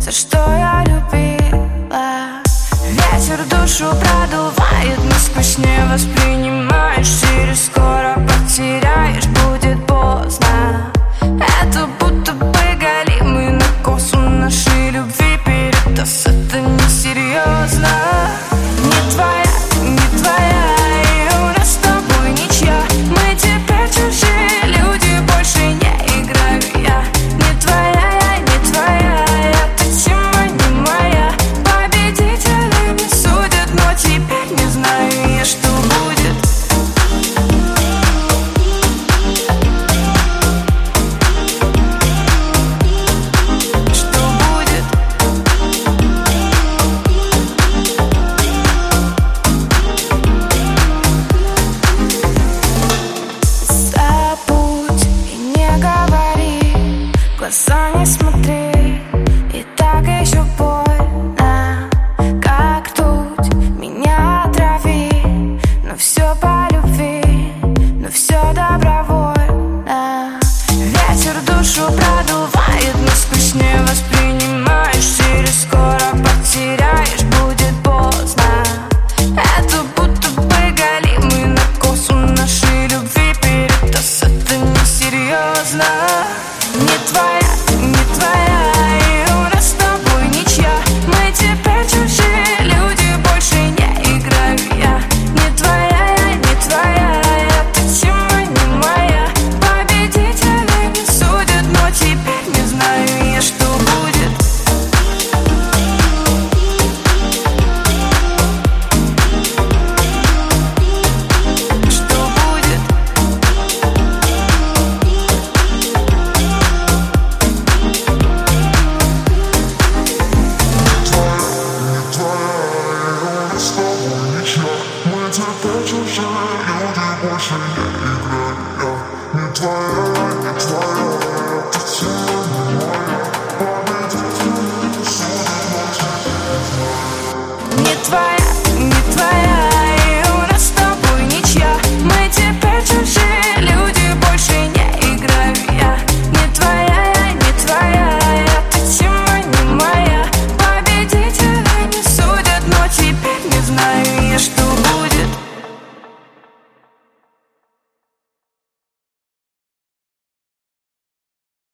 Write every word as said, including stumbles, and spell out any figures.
то, что я любила. Ветер душу продувает, насквозь не воспринимаешь. Через скоро потеряешь, будет поздно. Это будто бы галимый накос у нашей любви. Передоз, это несерьезно. Не твоя, не твоя, и у нас с тобой ничья. Мы теперь чужие люди, больше не играю я. Не твоя, я не твоя, эта тема не моя. Победители не судят, но теперь не знаю я, что будет. Что будет? Забудь и не говори, в глаза не смотри, и так еще больше.